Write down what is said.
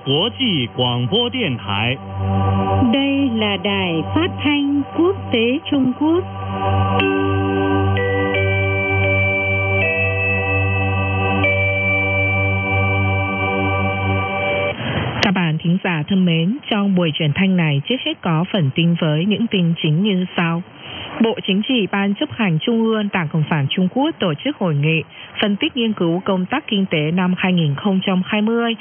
Quốc际广播电台. Đây là Đài Phát thanh Quốc tế Trung Quốc. Các bạn thính giả thân mến, trong buổi truyền thanh này trước hết có phần tin với những tin chính như sau. Bộ Chính trị Ban chấp hành Trung ương Đảng Cộng sản Trung Quốc tổ chức hội nghị phân tích nghiên cứu công tác kinh tế năm 2020